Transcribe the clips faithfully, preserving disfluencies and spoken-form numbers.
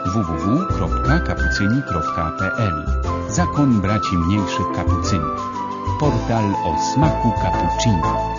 w w w kropka kapucyni kropka p l. Zakon Braci Mniejszych Kapucynów. Portal o smaku cappuccino.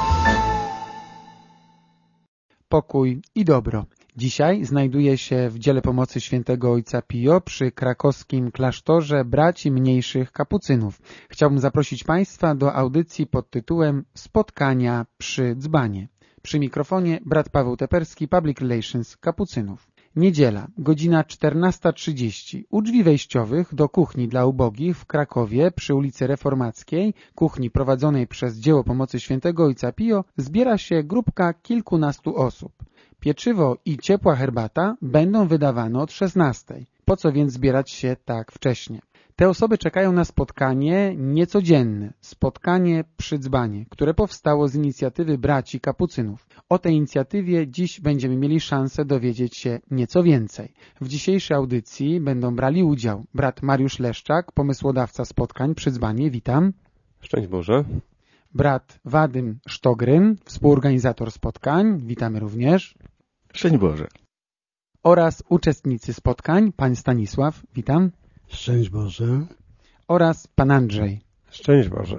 Pokój i dobro. Dzisiaj znajduję się w dziele pomocy świętego ojca Pio przy krakowskim klasztorze Braci Mniejszych Kapucynów. Chciałbym zaprosić Państwa do audycji pod tytułem Spotkania przy dzbanie. Przy mikrofonie brat Paweł Teperski, Public Relations Kapucynów. Niedziela, godzina czternasta trzydzieści. U drzwi wejściowych do kuchni dla ubogich w Krakowie przy ulicy Reformackiej, kuchni prowadzonej przez dzieło pomocy świętego ojca Pio, zbiera się grupka kilkunastu osób. Pieczywo i ciepła herbata będą wydawane od szesnastej. Po co więc zbierać się tak wcześnie? Te osoby czekają na spotkanie niecodzienne, spotkanie przy dzbanie, które powstało z inicjatywy braci kapucynów. O tej inicjatywie dziś będziemy mieli szansę dowiedzieć się nieco więcej. W dzisiejszej audycji będą brali udział brat Mariusz Leszczak, pomysłodawca spotkań przy dzbanie, witam. Szczęść Boże. Brat Wadym Sztogryn, współorganizator spotkań, witamy również. Szczęść Boże. Oraz uczestnicy spotkań, pan Stanisław, witam. Szczęść Boże. Oraz pan Andrzej. Szczęść Boże.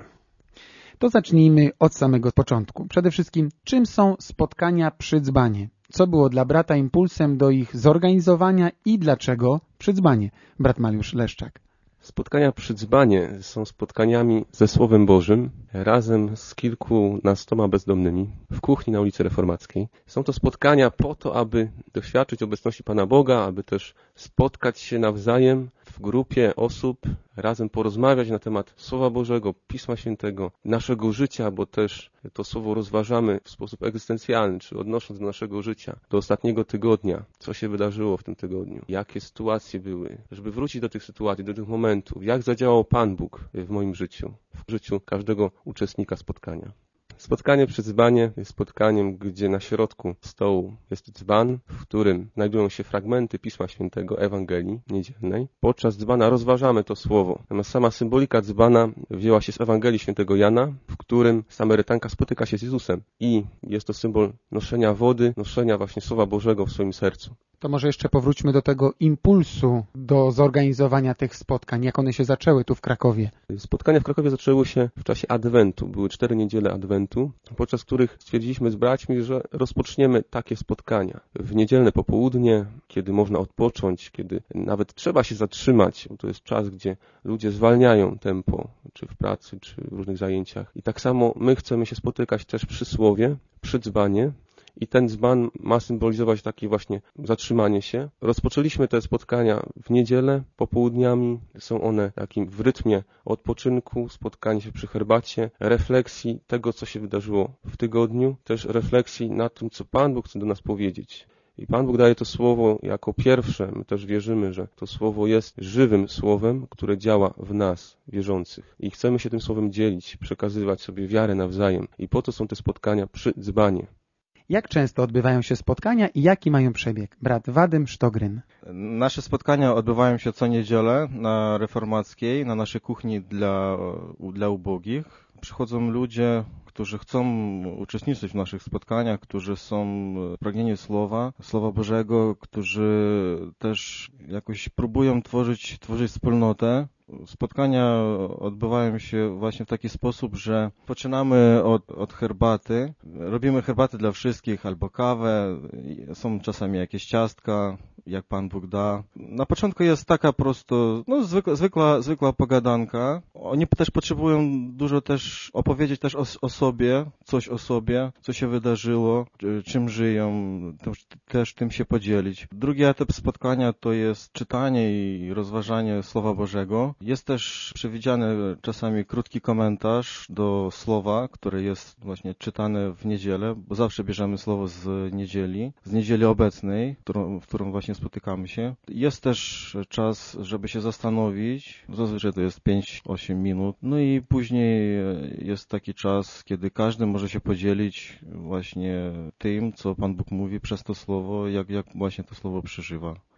To zacznijmy od samego początku. Przede wszystkim, czym są spotkania przy dzbanie? Co było dla brata impulsem do ich zorganizowania i dlaczego przy dzbanie? Brat Mariusz Leszczak. Spotkania przy dzbanie są spotkaniami ze Słowem Bożym razem z kilkunastoma bezdomnymi w kuchni na ulicy Reformackiej. Są to spotkania po to, aby doświadczyć obecności Pana Boga, aby też spotkać się nawzajem w grupie osób, razem porozmawiać na temat Słowa Bożego, Pisma Świętego, naszego życia, bo też to Słowo rozważamy w sposób egzystencjalny, czy odnosząc do naszego życia, do ostatniego tygodnia, co się wydarzyło w tym tygodniu, jakie sytuacje były, żeby wrócić do tych sytuacji, do tych momentów, jak zadziałał Pan Bóg w moim życiu, w życiu każdego uczestnika spotkania. Spotkanie przy dzbanie jest spotkaniem, gdzie na środku stołu jest dzban, w którym znajdują się fragmenty Pisma Świętego, Ewangelii niedzielnej. Podczas dzbana rozważamy to słowo. Natomiast sama symbolika dzbana wzięła się z Ewangelii Świętego Jana, w którym Samarytanka spotyka się z Jezusem. I jest to symbol noszenia wody, noszenia właśnie Słowa Bożego w swoim sercu. To może jeszcze powróćmy do tego impulsu do zorganizowania tych spotkań. Jak one się zaczęły tu w Krakowie? Spotkania w Krakowie zaczęły się w czasie Adwentu. Były cztery niedziele Adwentu, podczas których stwierdziliśmy z braćmi, że rozpoczniemy takie spotkania. W niedzielne popołudnie, kiedy można odpocząć, kiedy nawet trzeba się zatrzymać, bo to jest czas, gdzie ludzie zwalniają tempo, czy w pracy, czy w różnych zajęciach. I tak samo my chcemy się spotykać też przy słowie, przy dzbanie. I ten dzban ma symbolizować takie właśnie zatrzymanie się. Rozpoczęliśmy te spotkania w niedzielę popołudniami. Są one takim w rytmie odpoczynku, spotkanie się przy herbacie, refleksji tego, co się wydarzyło w tygodniu, też refleksji nad tym, co Pan Bóg chce do nas powiedzieć. I Pan Bóg daje to słowo jako pierwsze. My też wierzymy, że to słowo jest żywym słowem, które działa w nas, wierzących. I chcemy się tym słowem dzielić, przekazywać sobie wiarę nawzajem. I po to są te spotkania przy dzbanie. Jak często odbywają się spotkania i jaki mają przebieg? Brat Wadym Sztogryn. Nasze spotkania odbywają się co niedzielę na Reformackiej, na naszej kuchni dla, dla ubogich. Przychodzą ludzie, którzy chcą uczestniczyć w naszych spotkaniach, którzy są pragnieni Słowa, Słowa Bożego, którzy też jakoś próbują tworzyć, tworzyć wspólnotę. Spotkania odbywają się właśnie w taki sposób, że poczynamy od, od herbaty. Robimy herbatę dla wszystkich albo kawę, są czasami jakieś ciastka, jak Pan Bóg da. Na początku jest taka prosto, no zwykła, zwykła, zwykła pogadanka. Oni też potrzebują dużo też opowiedzieć też o, o sobie, coś o sobie, co się wydarzyło, czym żyją, też, też tym się podzielić. Drugi etap spotkania to jest czytanie i rozważanie Słowa Bożego. Jest też przewidziany czasami krótki komentarz do słowa, które jest właśnie czytane w niedzielę, bo zawsze bierzemy słowo z niedzieli, z niedzieli obecnej, którą, w którą właśnie spotykamy się. Jest też czas, żeby się zastanowić, zazwyczaj to jest pięć osiem minut, no i później jest taki czas, kiedy każdy może się podzielić właśnie tym, co Pan Bóg mówi przez to słowo, jak, jak właśnie to słowo przeżywa.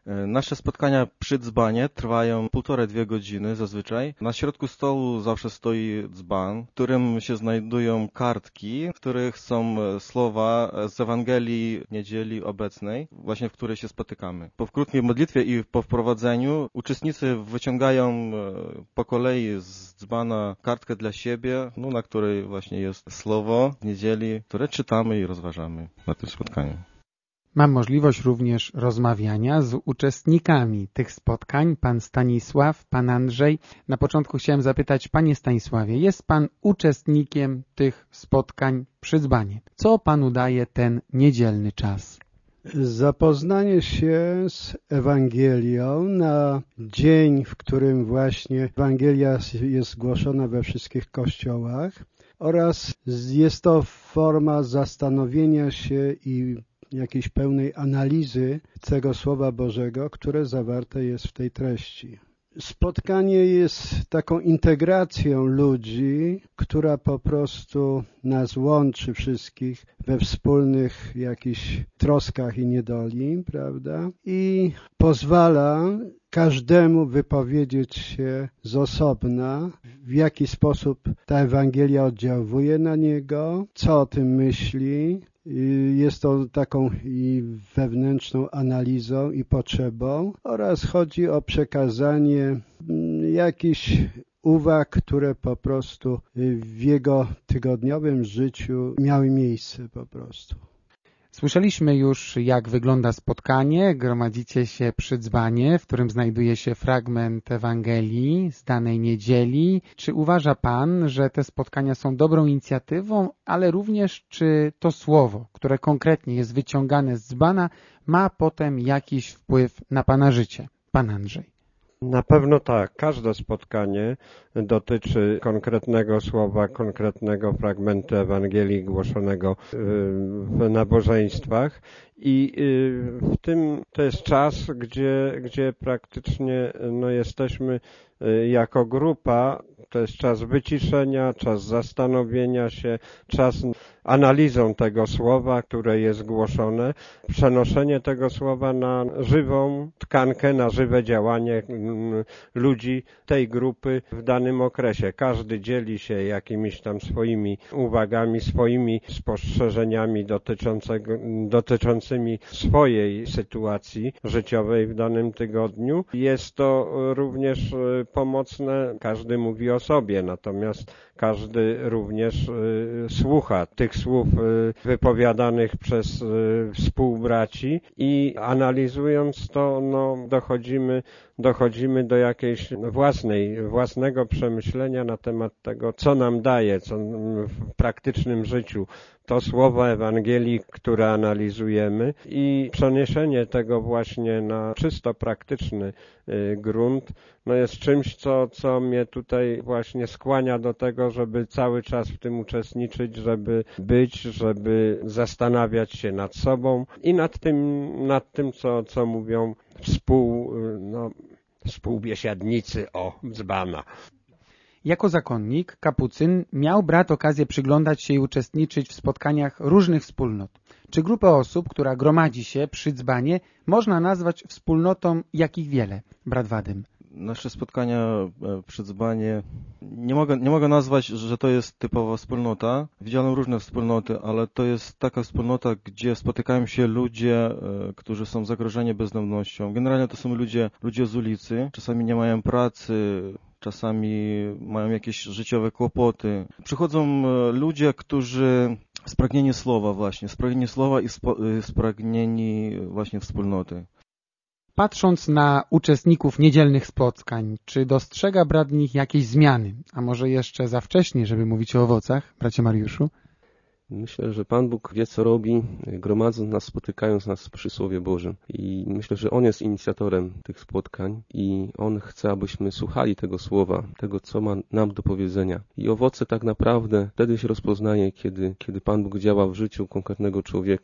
Nasze spotkania przy dzbanie trwają półtorej, dwie godziny zazwyczaj. Na środku stołu zawsze stoi dzban, w którym się znajdują kartki, w których są słowa z Ewangelii Niedzieli Obecnej, właśnie w której się spotykamy. Po krótkiej modlitwie i po wprowadzeniu uczestnicy wyciągają po kolei z dzbana kartkę dla siebie, no, na której właśnie jest słowo z niedzieli, które czytamy i rozważamy na tym spotkaniu. Mam możliwość również rozmawiania z uczestnikami tych spotkań. Pan Stanisław, pan Andrzej. Na początku chciałem zapytać, panie Stanisławie, jest pan uczestnikiem tych spotkań przy dzbanie. Co panu daje ten niedzielny czas? Zapoznanie się z Ewangelią na dzień, w którym właśnie Ewangelia jest głoszona we wszystkich kościołach, oraz jest to forma zastanowienia się i jakiejś pełnej analizy tego Słowa Bożego, które zawarte jest w tej treści. Spotkanie jest taką integracją ludzi, która po prostu nas łączy wszystkich we wspólnych jakichś troskach i niedoli, prawda? I pozwala każdemu wypowiedzieć się z osobna, w jaki sposób ta Ewangelia oddziałuje na niego, co o tym myśli. Jest to taką i wewnętrzną analizą i potrzebą oraz chodzi o przekazanie jakichś uwag, które po prostu w jego tygodniowym życiu miały miejsce po prostu. Słyszeliśmy już, jak wygląda spotkanie. Gromadzicie się przy dzbanie, w którym znajduje się fragment Ewangelii z danej niedzieli. Czy uważa pan, że te spotkania są dobrą inicjatywą, ale również czy to słowo, które konkretnie jest wyciągane z dzbana, ma potem jakiś wpływ na pana życie? Pan Andrzej. Na pewno tak. Każde spotkanie dotyczy konkretnego słowa, konkretnego fragmentu Ewangelii głoszonego w nabożeństwach i w tym to jest czas, gdzie, gdzie praktycznie no, jesteśmy jako grupa, to jest czas wyciszenia, czas zastanowienia się, czas analizą tego słowa, które jest głoszone, przenoszenie tego słowa na żywą tkankę, na żywe działanie ludzi tej grupy w danym okresie. Każdy dzieli się jakimiś tam swoimi uwagami, swoimi spostrzeżeniami dotyczącego, dotyczącymi swojej sytuacji życiowej w danym tygodniu. Jest to również pomocne, każdy mówi o sobie, natomiast każdy również y, słucha tych słów y, wypowiadanych przez y, współbraci i analizując to, no, dochodzimy, dochodzimy do jakiejś własnej, własnego przemyślenia na temat tego, co nam daje, co w praktycznym życiu to słowo Ewangelii, które analizujemy i przeniesienie tego właśnie na czysto praktyczny y, grunt, no jest czymś, co, co mnie tutaj właśnie skłania do tego, żeby cały czas w tym uczestniczyć, żeby być, żeby zastanawiać się nad sobą i nad tym, nad tym co, co mówią współ, no, współbiesiadnicy o dzbana. Jako zakonnik, kapucyn, miał brat okazję przyglądać się i uczestniczyć w spotkaniach różnych wspólnot. Czy grupę osób, która gromadzi się przy dzbanie, można nazwać wspólnotą, jakich wiele? Brat Wadym. Nasze spotkania przy dzbanie nie mogę, nie mogę nazwać, że to jest typowa wspólnota. Widziałem różne wspólnoty, ale to jest taka wspólnota, gdzie spotykają się ludzie, którzy są zagrożeni bezdomnością. Generalnie to są ludzie, ludzie z ulicy, czasami nie mają pracy, czasami mają jakieś życiowe kłopoty. Przychodzą ludzie, którzy spragnieni słowa właśnie, spragnieni słowa i spragnieni właśnie wspólnoty. Patrząc na uczestników niedzielnych spotkań, czy dostrzega brat w nich jakieś zmiany? A może jeszcze za wcześnie, żeby mówić o owocach, bracie Mariuszu? Myślę, że Pan Bóg wie, co robi, gromadząc nas, spotykając nas przy Słowie Bożym. I myślę, że On jest inicjatorem tych spotkań i On chce, abyśmy słuchali tego Słowa, tego, co ma nam do powiedzenia. I owoce tak naprawdę wtedy się rozpoznaje, kiedy, kiedy Pan Bóg działa w życiu konkretnego człowieka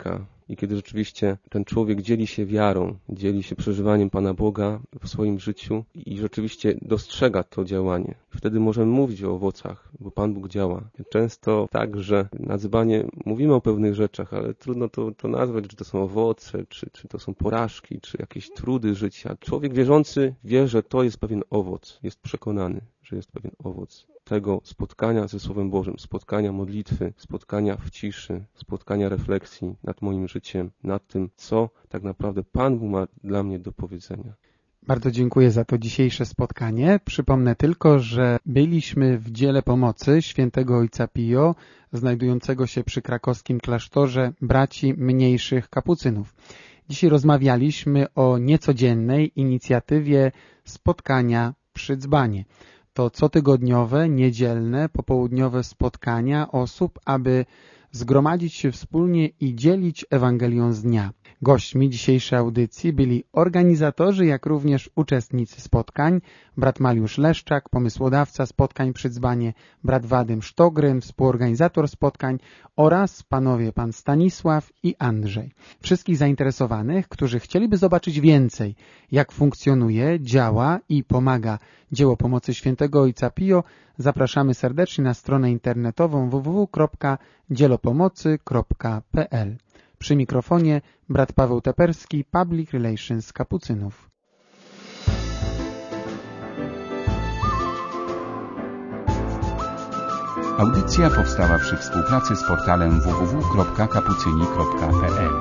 i kiedy rzeczywiście ten człowiek dzieli się wiarą, dzieli się przeżywaniem Pana Boga w swoim życiu i rzeczywiście dostrzega to działanie. Wtedy możemy mówić o owocach, bo Pan Bóg działa. Często tak, że na dzbanie mówimy o pewnych rzeczach, ale trudno to, to nazwać, czy to są owoce, czy, czy to są porażki, czy jakieś trudy życia. Człowiek wierzący wie, że to jest pewien owoc, jest przekonany, że jest pewien owoc tego spotkania ze Słowem Bożym, spotkania modlitwy, spotkania w ciszy, spotkania refleksji nad moim życiem, nad tym, co tak naprawdę Pan Bóg ma dla mnie do powiedzenia. Bardzo dziękuję za to dzisiejsze spotkanie. Przypomnę tylko, że byliśmy w dziele pomocy świętego ojca Pio, znajdującego się przy krakowskim klasztorze braci mniejszych kapucynów. Dzisiaj rozmawialiśmy o niecodziennej inicjatywie spotkania przy dzbanie. To cotygodniowe, niedzielne, popołudniowe spotkania osób, aby zgromadzić się wspólnie i dzielić Ewangelią z dnia. Gośćmi dzisiejszej audycji byli organizatorzy, jak również uczestnicy spotkań, brat Mariusz Leszczak, pomysłodawca spotkań przy dzbanie, brat Wadym Sztogrym, współorganizator spotkań oraz panowie pan Stanisław i Andrzej. Wszystkich zainteresowanych, którzy chcieliby zobaczyć więcej, jak funkcjonuje, działa i pomaga dzieło pomocy świętego ojca Pio, zapraszamy serdecznie na stronę internetową w w w kropka dzielopomocy kropka p l. Przy mikrofonie brat Paweł Teperski, Public Relations Kapucynów. Audycja powstała przy współpracy z portalem w w w kropka kapucyni kropka p l.